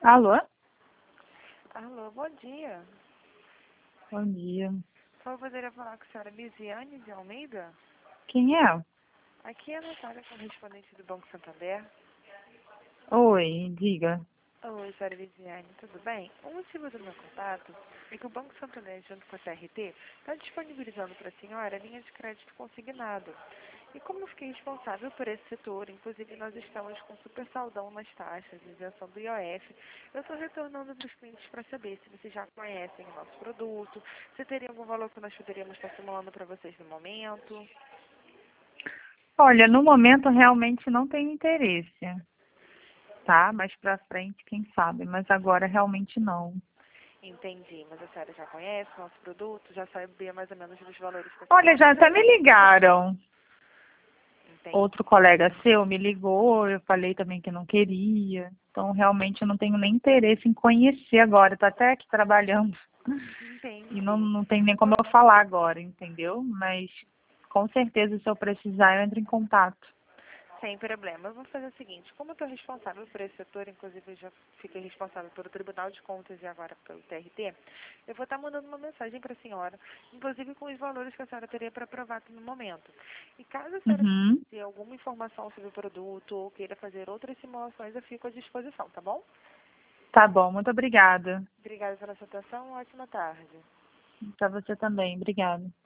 Alô? Alô, bom dia. Bom dia. Só poderia falar com a senhora Lisiane de Almeida? Quem é? Aqui é a Natália, correspondente do Banco Santander. Oi, diga. Oi, senhora Lisiane, tudo bem? O motivo do meu contato é que o Banco Santander, junto com a CRT, está disponibilizando para a senhora a linha de crédito consignado. E como eu fiquei responsável por esse setor, inclusive nós estamos com super saldão nas taxas de isenção do IOF, eu estou retornando para os clientes para saber se vocês já conhecem o nosso produto, se teria algum valor que nós poderíamos estar simulando para vocês no momento. Olha, no momento realmente não tenho interesse, tá? Mais pra frente, quem sabe, mas agora realmente não. Entendi, mas a senhora já conhece o nosso produto, já sabia mais ou menos dos valores que a Olha, senhora já até teria. me ligaram. Entendi. Outro colega seu me ligou, eu falei também que não queria. Então, realmente eu não tenho nem interesse em conhecer agora. Estou até aqui trabalhando e Entendi. não tem nem como eu falar agora, entendeu? Mas, com certeza, se eu precisar, eu entro em contato. Sem problema. Eu vou fazer o seguinte, como eu estou responsável por esse setor, inclusive eu já fiquei responsável pelo Tribunal de Contas e agora pelo TRT, eu vou estar mandando uma mensagem para a senhora, inclusive com os valores que a senhora teria para aprovar no momento. E caso a senhora Uhum. ter alguma informação sobre o produto ou queira fazer outras simulações, eu fico à disposição, tá bom? Tá bom, muito obrigada. Obrigada pela sua atenção, ótima tarde. Para você também, obrigada.